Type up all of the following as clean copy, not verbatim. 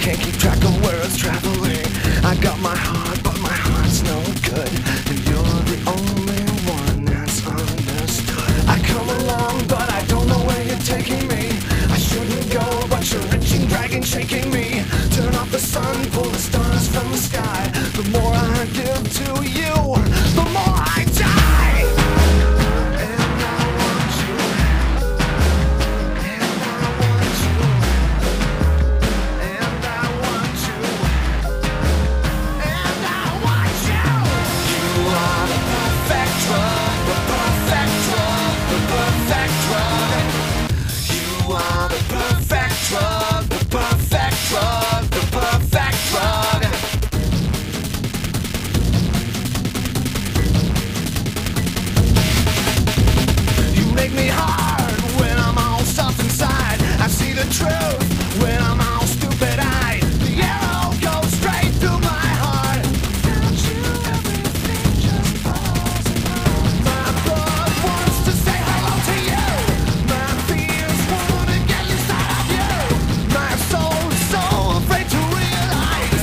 can't keep track of where it's traveling. I got my heart, but my heart's no good, and you're the only one that's understood. I come along, but I don't know where you're taking me. I shouldn't go, but you're reaching, dragging, shaking me. Turn off the sun, pull the stars from the sky. The more I give to you, the more I die. And I want you. And I want you. And I want you. And I want you. You are the perfect drug, the perfect drug, the perfect drug. You are the perfect drug, the perfect drug, the perfect drug. You make me hard when I'm all soft inside. I see the truth when I'm all stupid-eyed. The arrow goes straight through my heart. Without you, everything just falls apart. My blood wants to say hello to you. My fears wanna get inside of you. My soul is so afraid to realize.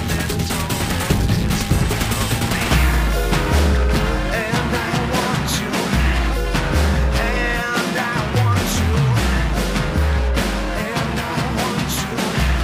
And I want you. And I want you. And I want you.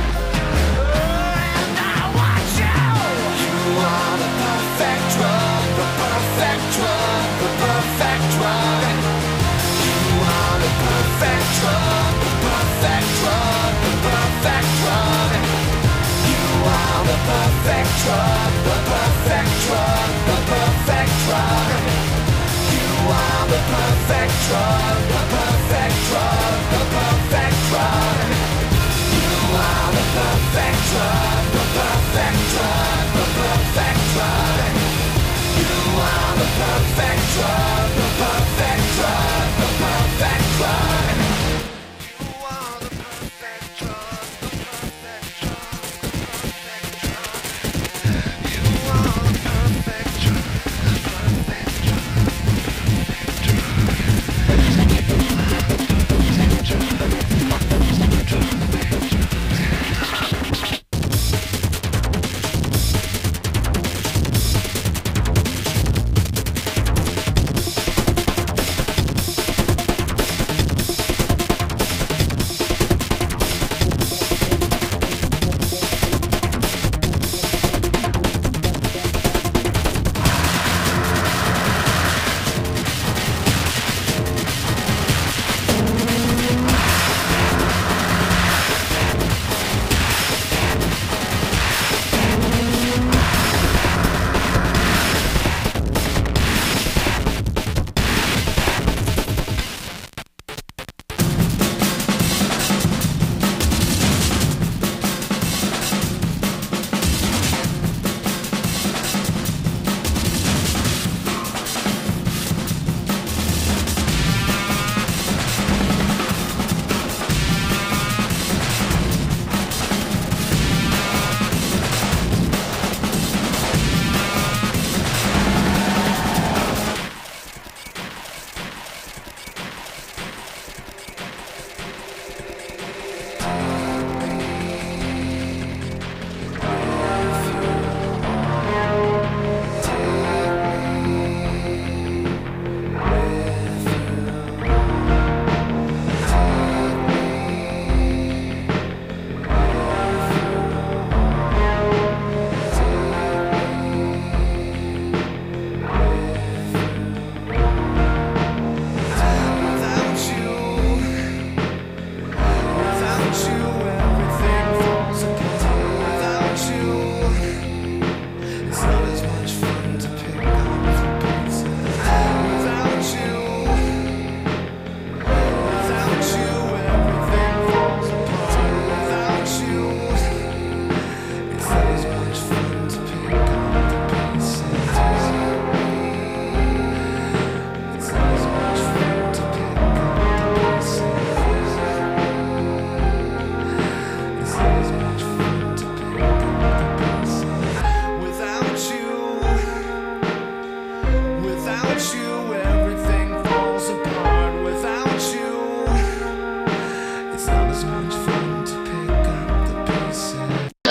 And I want you. You are the perfect drug, the perfect drug, the perfect drug. You are the perfect drug, the perfect drug, the perfect drug. You are the perfect drug, the perfect drug, the perfect drug. You are the perfect drug, the perfect drug, the perfect drug. You are the perfect drug, the perfect drug, the perfect drug. You are the perfect drug, the perfect drug, the perfect drug. You are the perfect drug, the perfect drug, the perfect drug. You are the perfect drug, the perfect drug,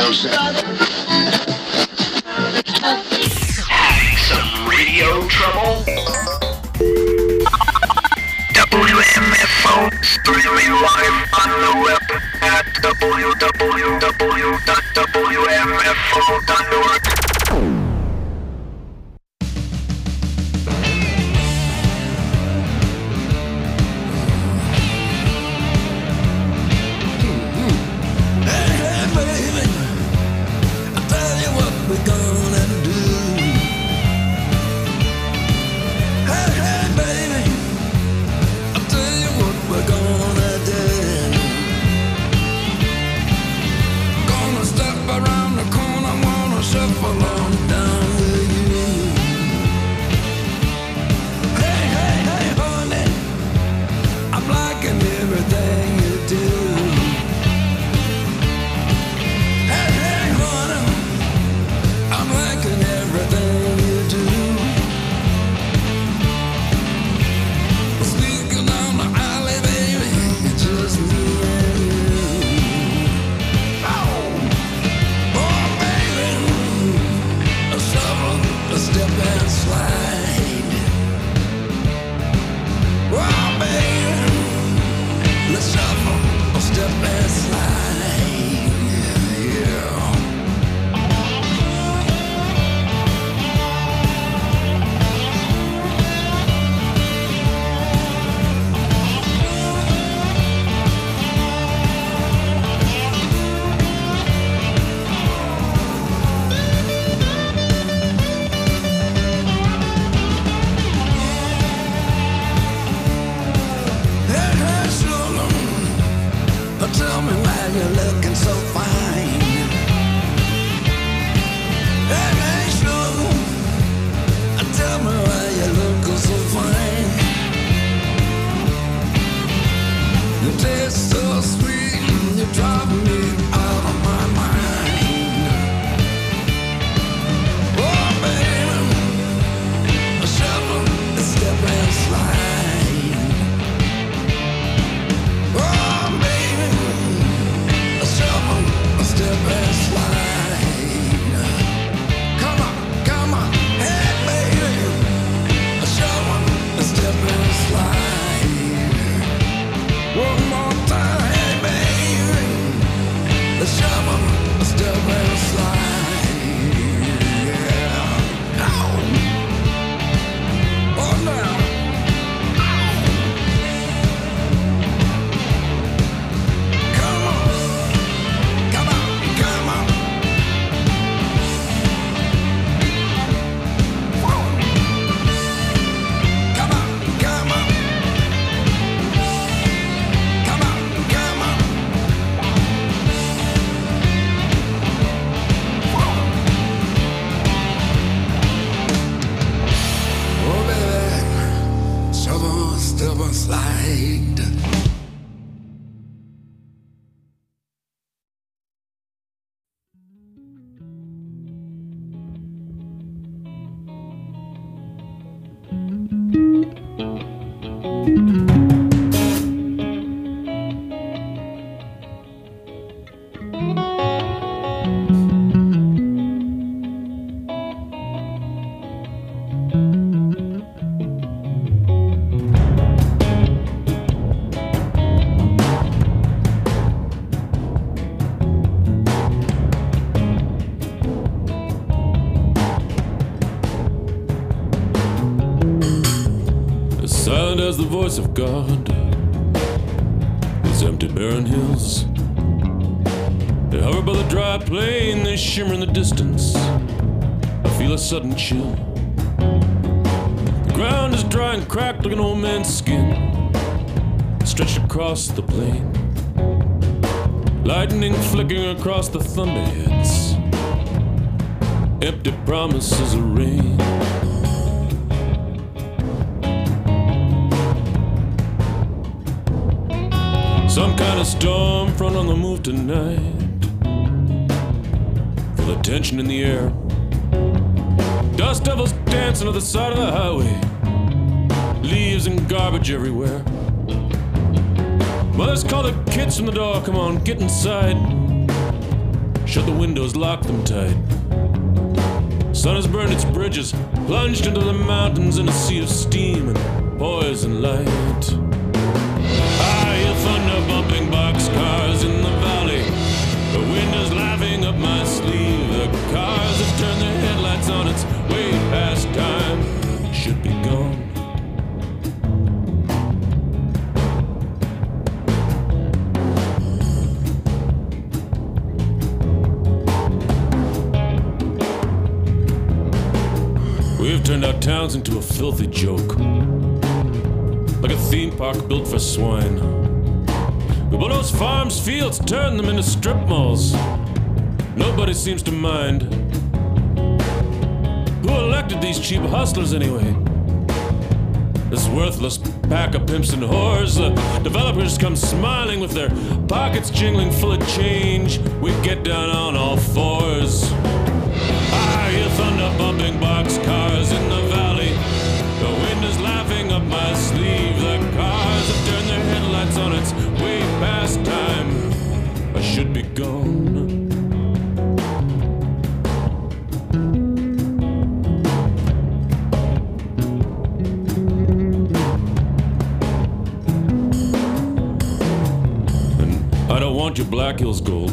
closer. Having some radio trouble? WMFO streaming live on the web at www.wmfo.org. Silent as the voice of God, these empty barren hills, they hover by the dry plain, they shimmer in the distance. I feel a sudden chill. The ground is dry and cracked like an old man's skin, stretched across the plain. Lightning flickering across the thunderheads, empty promises of rain. Some kind of storm front on the move tonight. Feel the tension in the air. Dust devils dancing on the side of the highway. Leaves and garbage everywhere. Mothers call their kids from the door, come on, get inside. Shut the windows, lock them tight. Sun has burned its bridges, plunged into the mountains in a sea of steam and poison light. I hear thunder bumping boxcars in the valley. The wind is laughing up my sleeve. The cars have turned their headlights on. It's way past time. Should be gone. We've turned our towns into a filthy joke, like a theme park built for swine. We bulldoze farms, fields, turn them into strip malls. Nobody seems to mind. Who elected these cheap hustlers anyway? This worthless pack of pimps and whores. The developers come smiling with their pockets jingling full of change. We get down on all fours. I hear thunder bumping boxcars in the valley. The wind is laughing up my sleeve. The cars have turned their headlights on. It's way past time. I should be gone. And I don't want your Black Hills gold.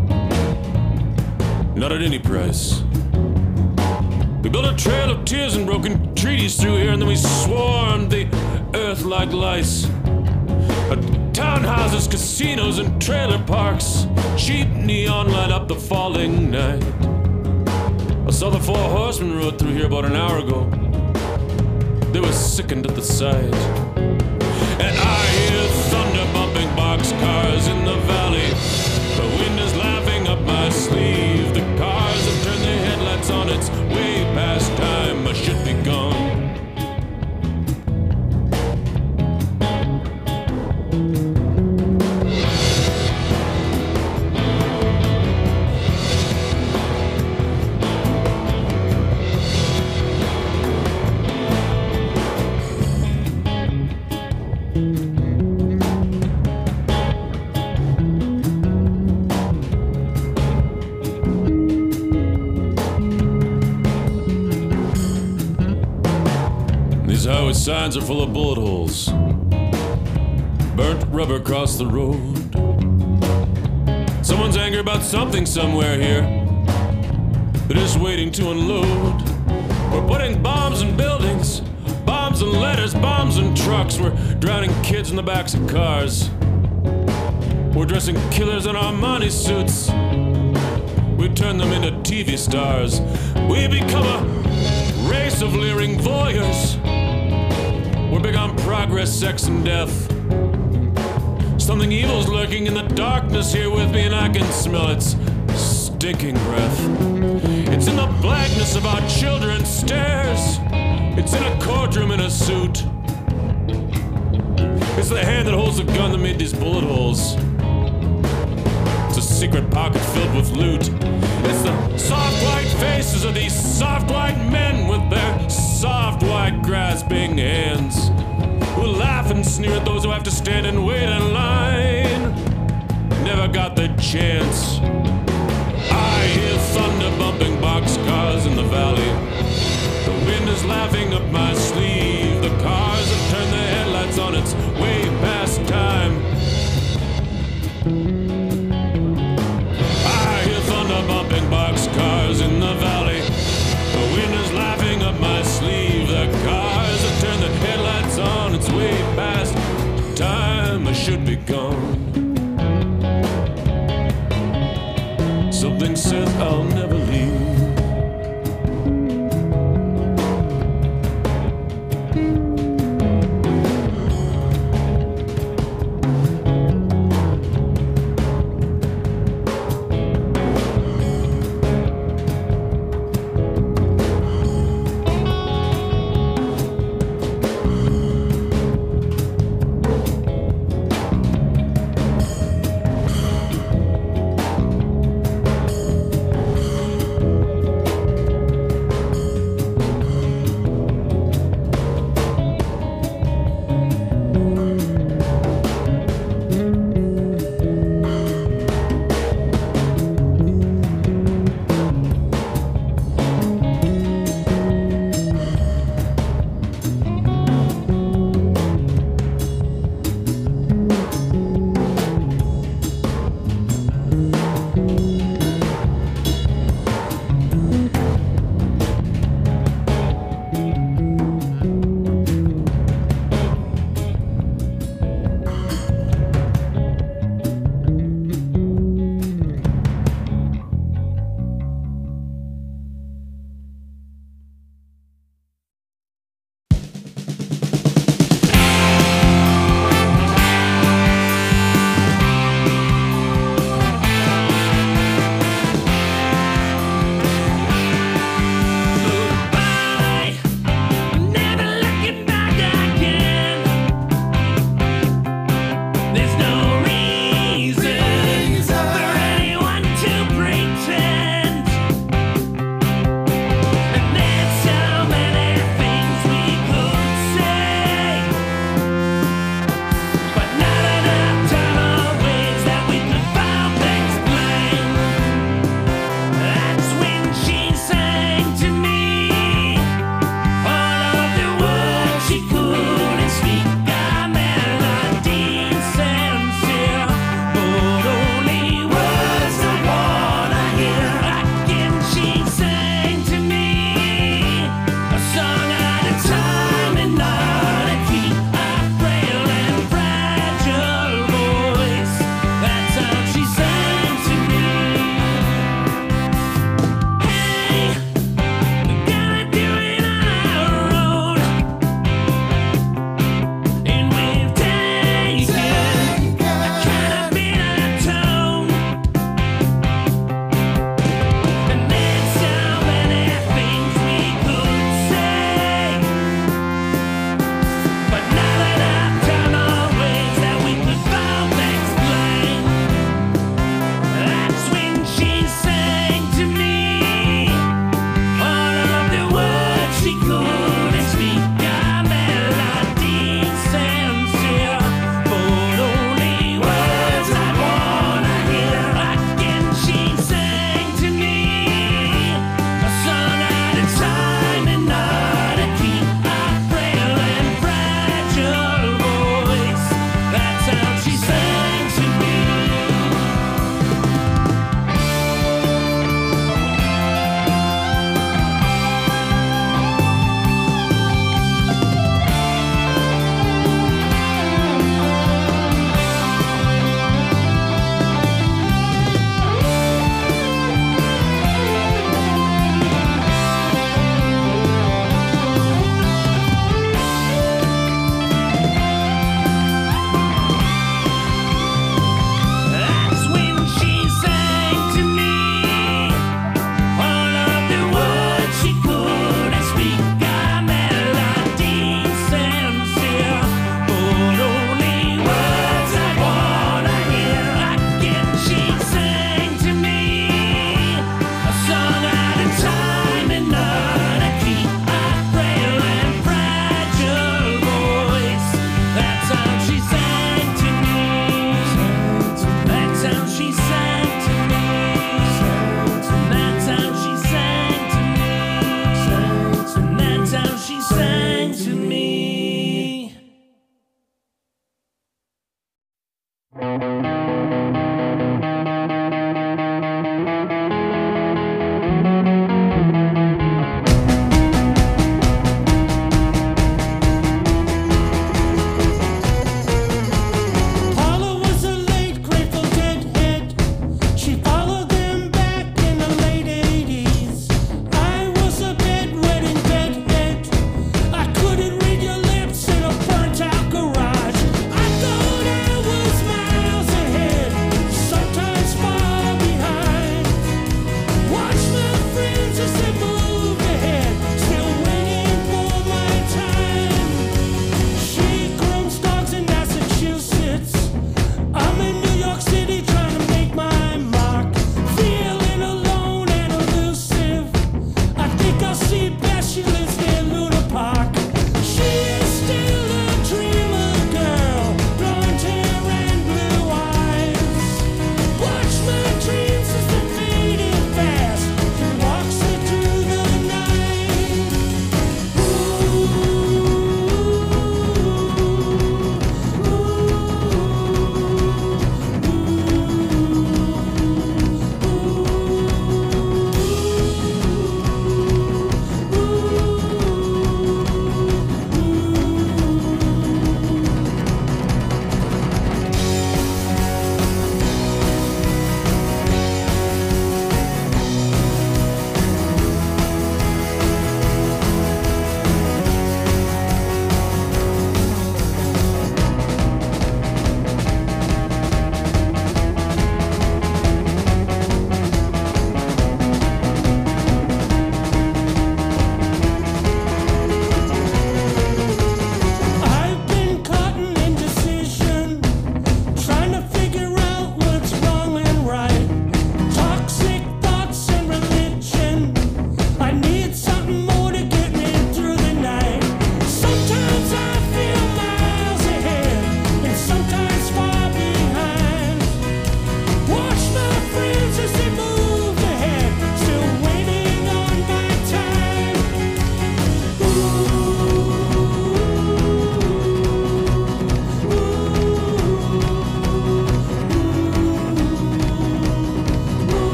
Not at any price. We built a trail of tears and broken treaties through here, and then we swarmed the earth like lice. Townhouses, casinos, and trailer parks. Cheap neon light up the falling night. I saw the 4 horsemen rode through here about an hour ago. They were sickened at the sight. And I hear thunder bumping boxcars in the valley. The wind is laughing up my sleeve. The cars have turned their headlights on. It's way past time. I should be gone. Highway signs are full of bullet holes. Burnt rubber across the road. Someone's angry about something somewhere here. They're just waiting to unload. We're putting bombs in buildings, bombs in letters, bombs in trucks. We're drowning kids in the backs of cars. We're dressing killers in Armani suits. We turn them into TV stars. We become a race of leering voyeurs. We're big on progress, sex, and death. Something evil's lurking in the darkness here with me, and I can smell its stinking breath. It's in the blackness of our children's stares. It's in a courtroom in a suit. It's the hand that holds the gun that made these bullet holes. It's a secret pocket filled with loot. It's the soft white faces of these soft white men with their soft white grasping hands, who laugh and sneer at those who have to stand and wait in line. Never got the chance. I hear thunder bumping boxcars in the valley. The wind is laughing up my sleeve. The cars have turned their headlights on. It's way past time. I hear thunder bumping boxcars in the valley. The wind is laughing up my sleeve. The cars have turned the headlights on. It's way past time. I should be gone. Something says I'll never leave.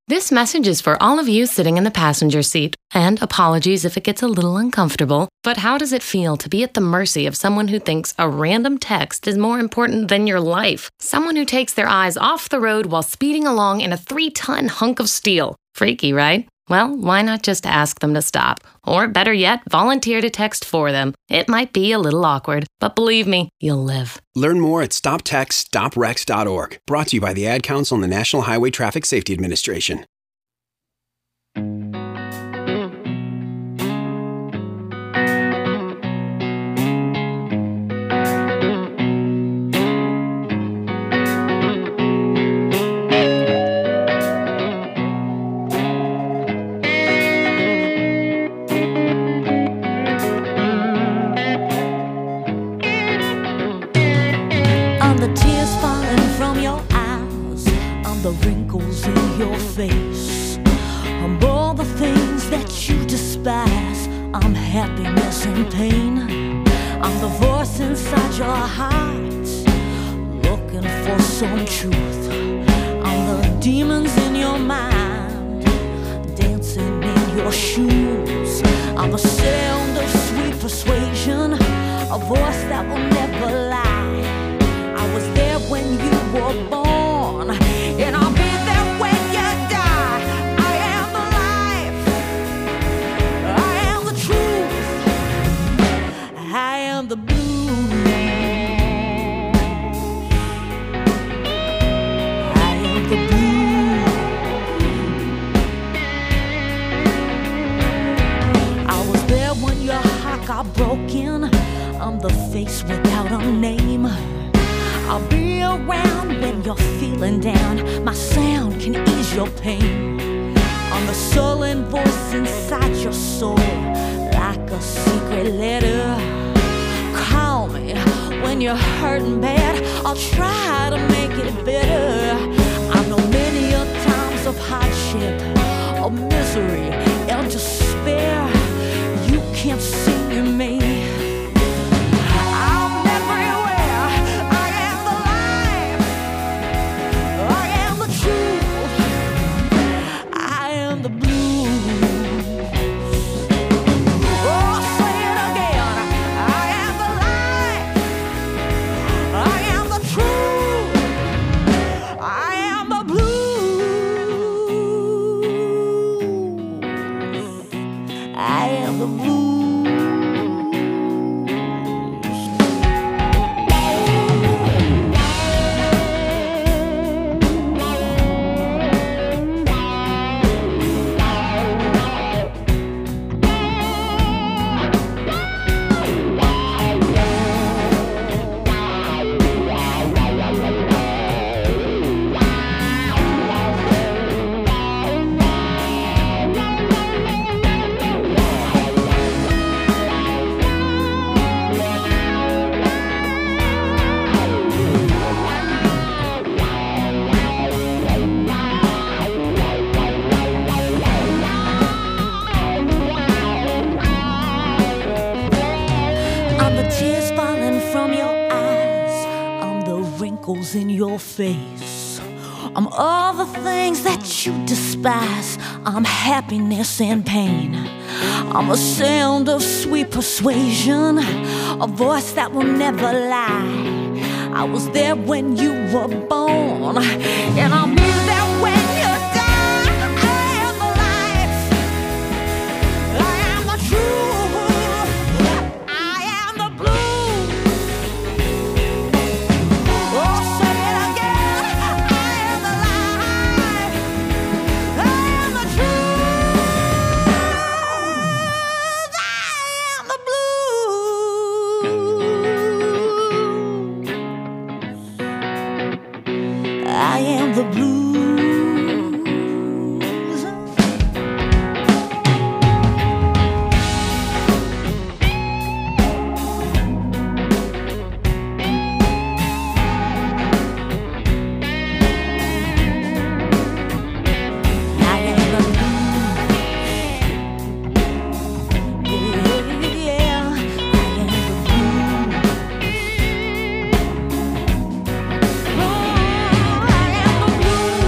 This message is for all of you sitting in the passenger seat, and apologies if it gets a little uncomfortable, but how does it feel to be at the mercy of someone who thinks a random text is more important than your life? Someone who takes their eyes off the road while speeding along in a 3-ton hunk of steel. Freaky, right? Well, why not just ask them to stop? Or better yet, volunteer to text for them. It might be a little awkward, but believe me, you'll live. Learn more at stoptextstoprex.org. Brought to you by the Ad Council and the National Highway Traffic Safety Administration. The wrinkles in your face, I'm all the things that you despise. I'm happiness and pain. I'm the voice inside your heart, looking for some truth. I'm the demons in your mind, dancing in your shoes. I'm the sound of sweet persuasion, a voice that will never lie. I was there when you were born, and I'll be there when you die. I am the life, I am the truth, I am the blues, I am the blues. I was there when your heart got broken. I'm the face without a name. I'll be around when you're feeling down. My sound can ease your pain. I'm the sullen voice inside your soul, like a secret letter. Call me when you're hurting bad, I'll try to make it better. I know many a times of hardship, of misery and despair. You can't see me. In your face, I'm all the things that you despise. I'm happiness and pain. I'm a sound of sweet persuasion, a voice that will never lie. I was there when you were born, and I'll be there when you die. I am the life, I am the truth, I am the blue. I am the blues. Blue.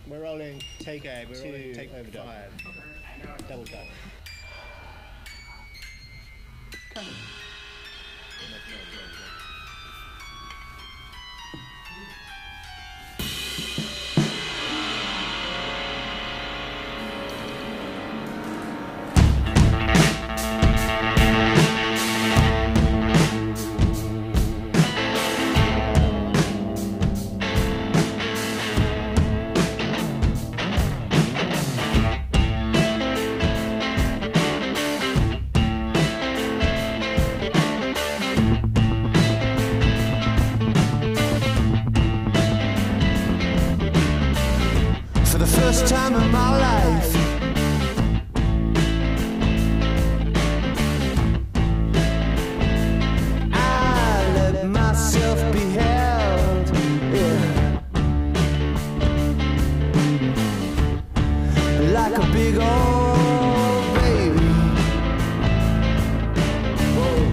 We're rolling take A, we're rolling take overdub. 5. Double dub. First time in my life, I let myself be held, yeah, like a big old baby. Whoa.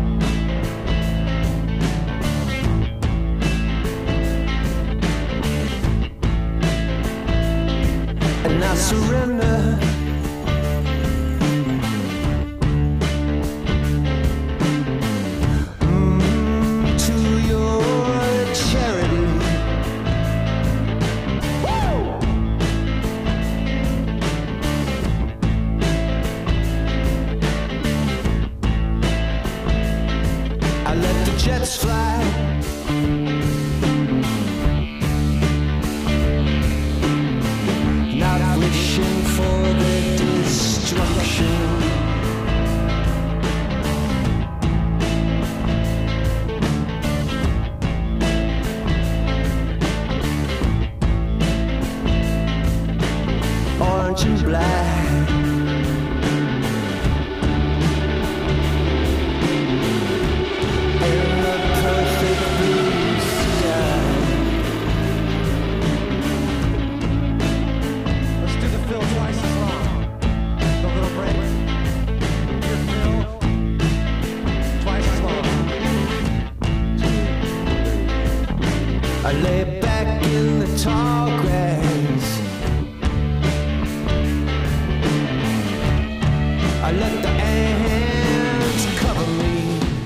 And I surrender to your charity. Woo! I let the jets fly. Not wishing for their destruction. Orange and black, in the perfect blue sky. Let's do the fill twice as long. The little break. Your fill twice as long. I lay back in the tall grass. I let the ants cover me.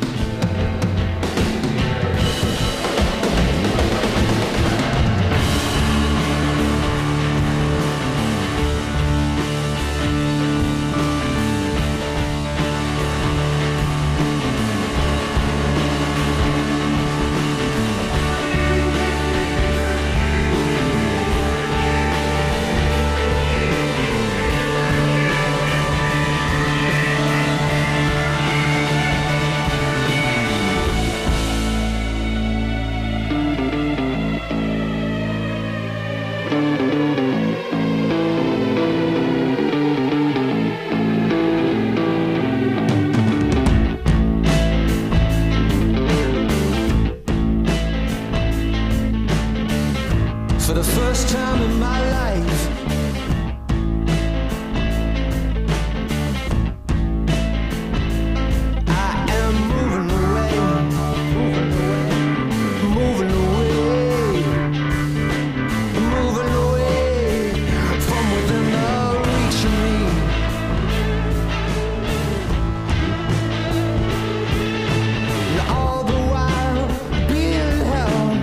For the first time in my life, I am moving away, moving away, moving away from within the reach of me. And all the while being held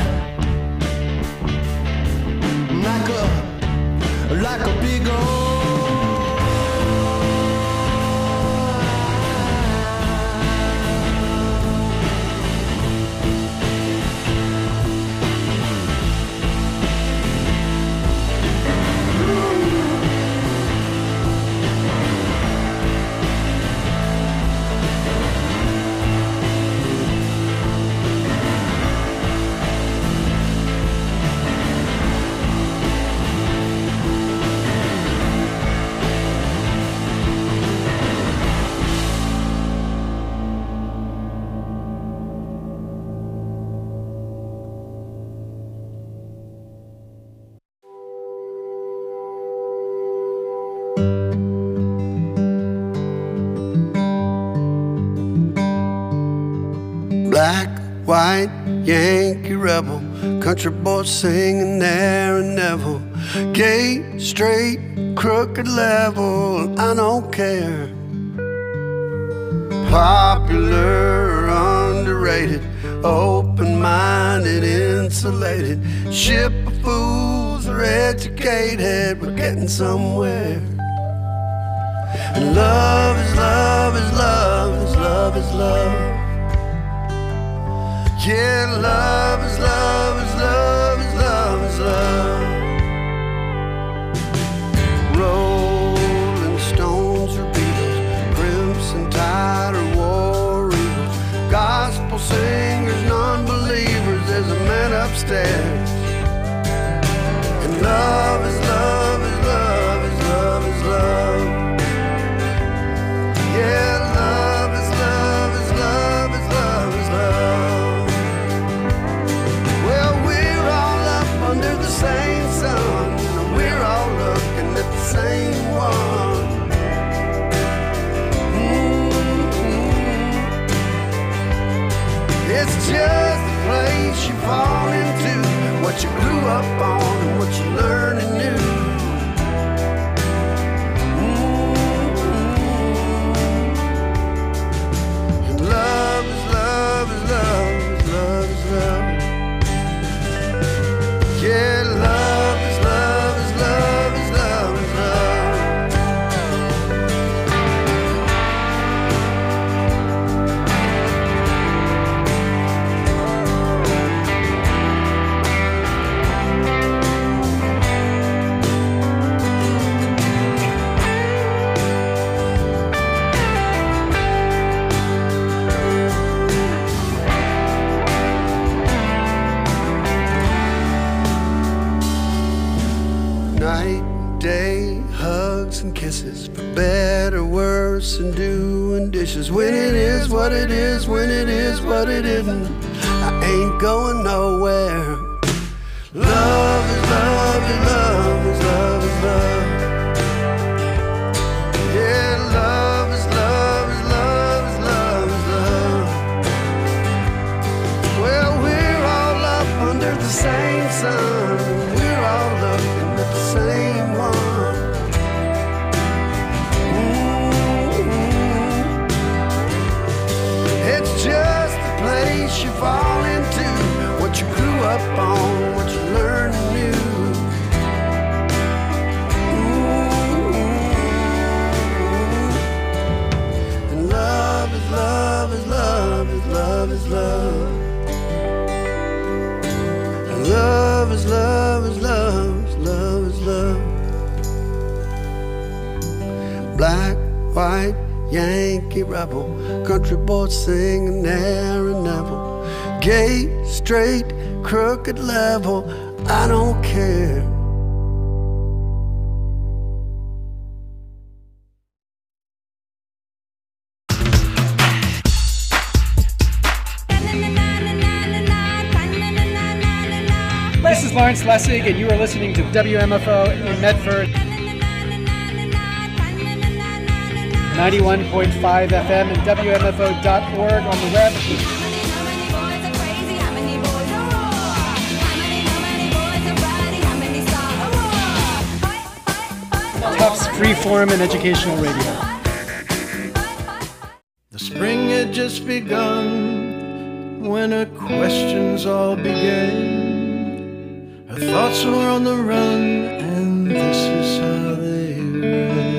like a big old rebel, country boy singing there and never. Gay, straight, crooked level, I don't care. Popular, underrated, open-minded, insulated. Ship of fools are educated, we're getting somewhere. And love is love is love is love is love. Yeah, love is love is love is love is love. Rolling Stones or Beatles, Crimson Tide or War Eagles, gospel singers, non-believers, there's a man upstairs. And love is love is love is love is love. Yeah, love is love is love is love is love. Well, we're all up under the same sun, and we're all looking at the same one. It's just a place you fall into, what you grew up on and what you learning new. And love is love is love is love is love. Yeah, love is love is love is love is love. Night, day, hugs and kisses, for better, worse, and doing dishes. When it is what it is, when it is what it isn't, I ain't going nowhere. Love is love is love is love is love. Yeah, love is love is love is love is love. Well, we're all up under the same sun, we're all looking at the same one. It's just a place you fall into, what you grew up on, what you learned new. And love is love is love is love is love. And love is love is love is love is love. Black, white, Yankee rebel, country boy singing there and never. Gay, straight, crooked level, I don't care. This is Lawrence Lessig, and you are listening to WMFO in Medford. 91.5 FM and WMFO.org on the web. Tufts Freeform and Educational Radio. The spring had just begun, winter questions all began. Her thoughts were on the run, and this is how they ran.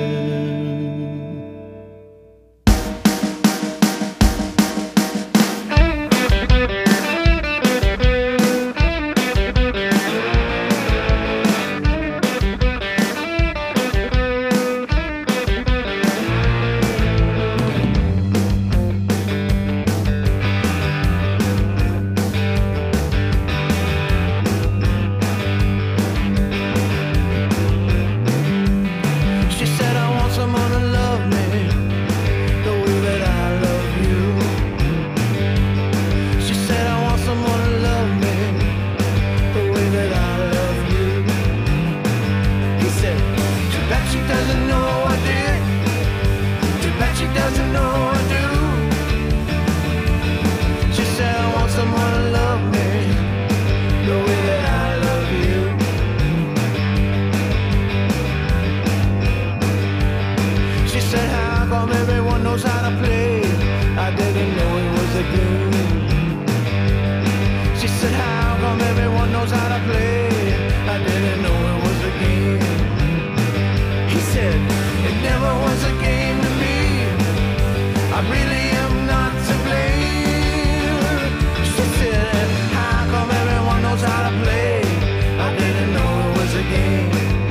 said, how come everyone knows how to play? I didn't know it was a game. He said, it never was a game to me. I really am not to blame. She said, how come everyone knows how to play? I didn't know it was a game.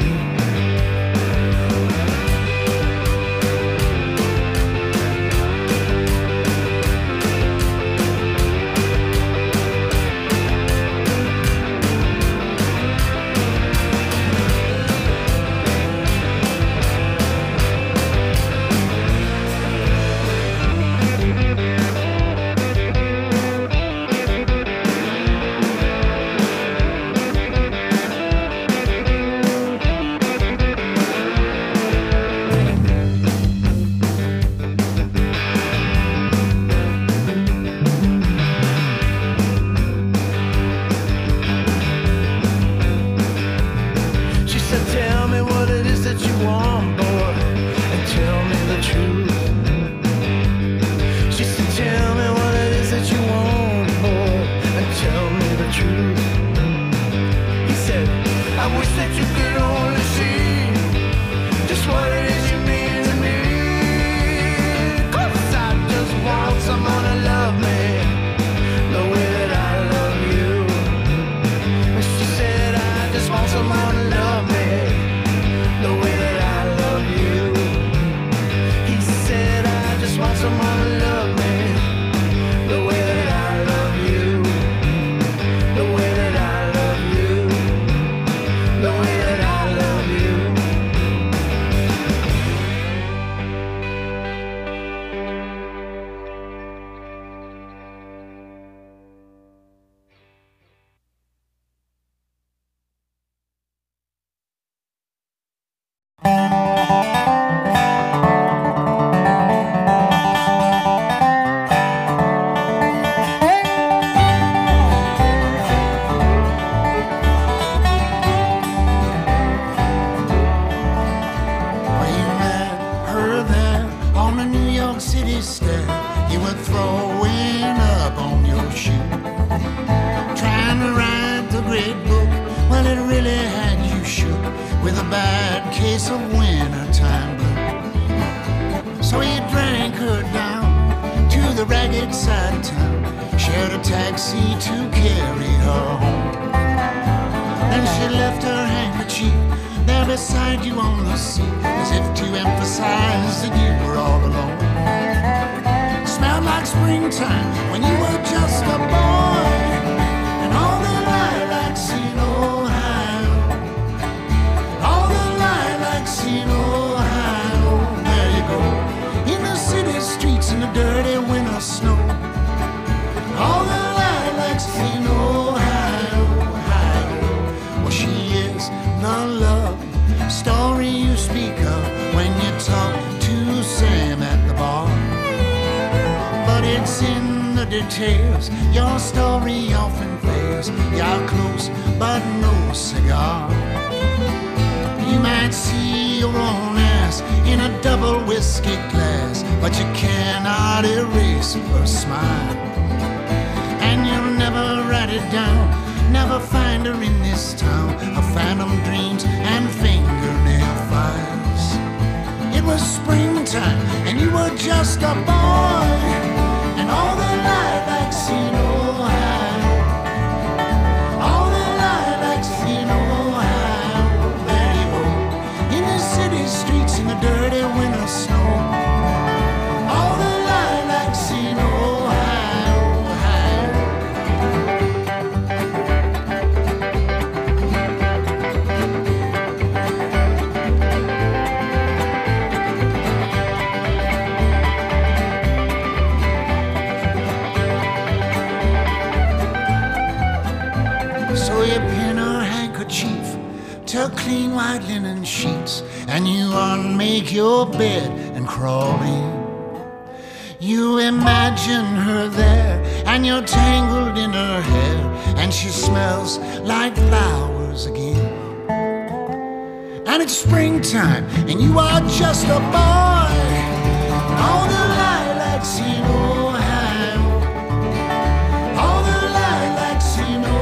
Tell me what it is that you want, boy, and tell me the truth. She said, tell me what it is that you want, boy, and tell me the truth. He said, I wish that you could only see just what it is you mean to me. 'Cause I just want someone to love me the way that I love you. And she said, I just want someone to love me the way that I love you. He said, I just want someone to love me the way that I love you. The way that I love you. The way that I love you. Details, your story often fails. You're close, but no cigar. You might see your own ass in a double whiskey glass, but you cannot erase her smile. And you'll never write it down, never find her in this town of phantom dreams and fingernail files. It was springtime, and you were just a boy. And all the lilacs in Ohio, all the lilacs in Ohio, there you go, in the city streets in the dirty winter snow. All the lilacs in Ohio, Ohio. So you pin her handkerchief to clean white linen sheets, and you unmake your bed and crawl in. You imagine her there, and you're tangled in her hair, and she smells like flowers again. And it's springtime, and you are just a boy. All the lilacs in Ohio, all the lilacs in Ohio.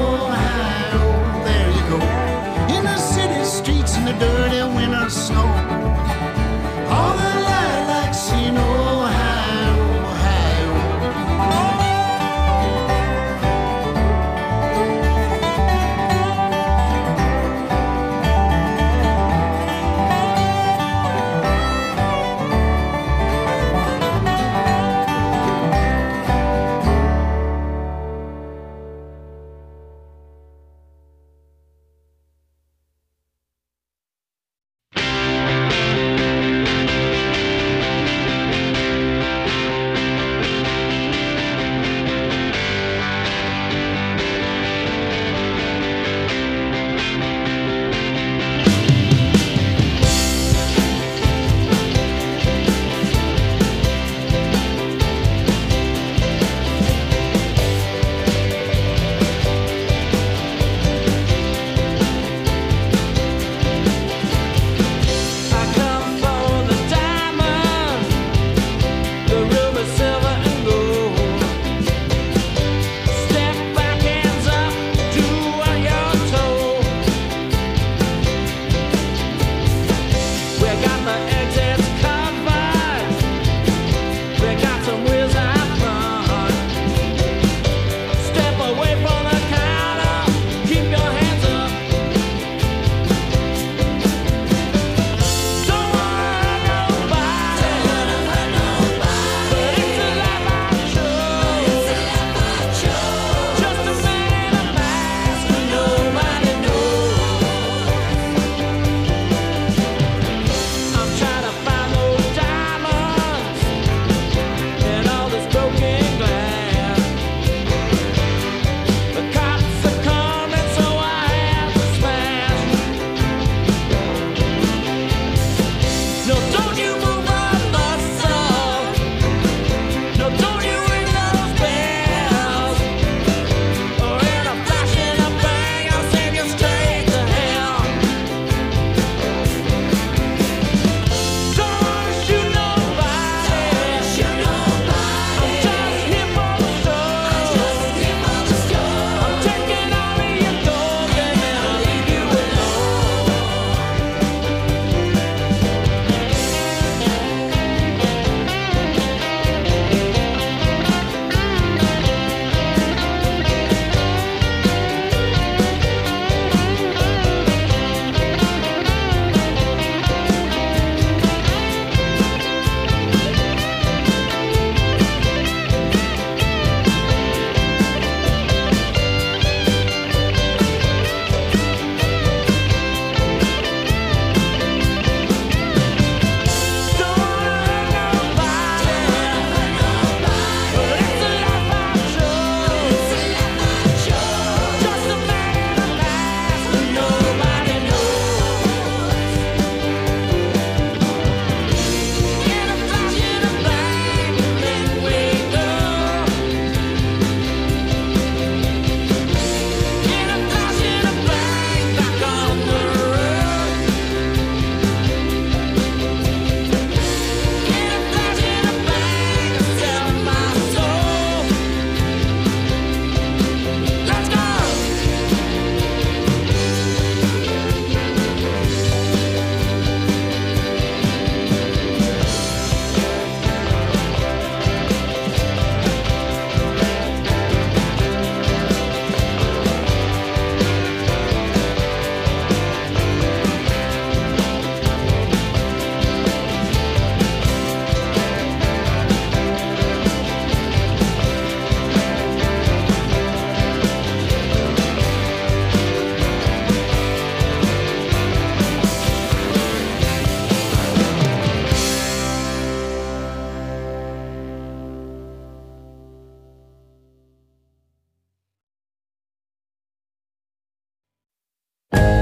Bye.